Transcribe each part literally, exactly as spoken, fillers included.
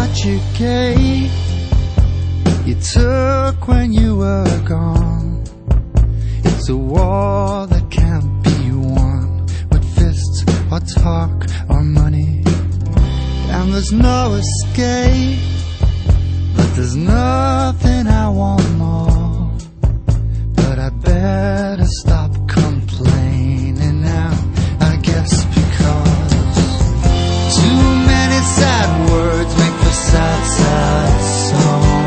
night you gave, you took when you were gone. It's a war that can't be won with fists or talk or money. And there's no escape, but there's nothing I want more. But I better stop complaining now, I guess, because too many sad words make for sad, sad songs.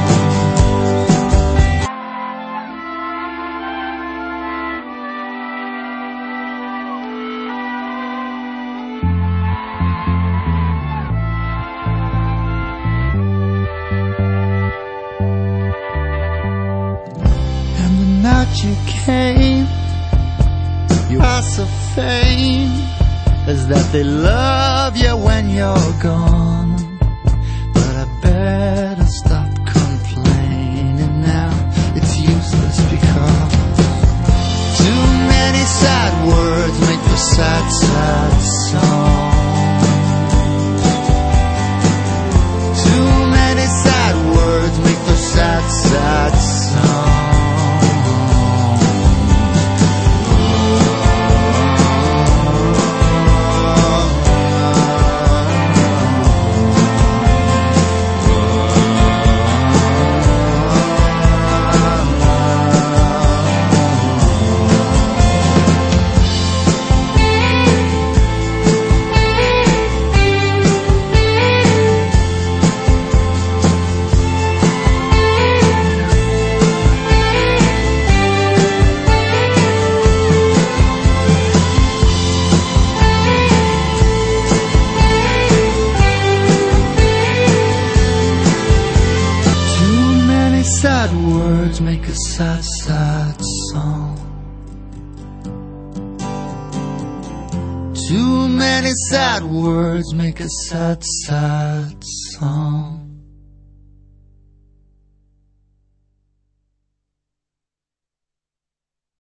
You came, your price of fame is that they love you when you're gone. But I better stop complaining now, it's useless because too many sad words make for sad, sad songs. Too many sad words make for sad, sad songs. Sad words make a sad, sad song. Too many sad words make a sad, sad song.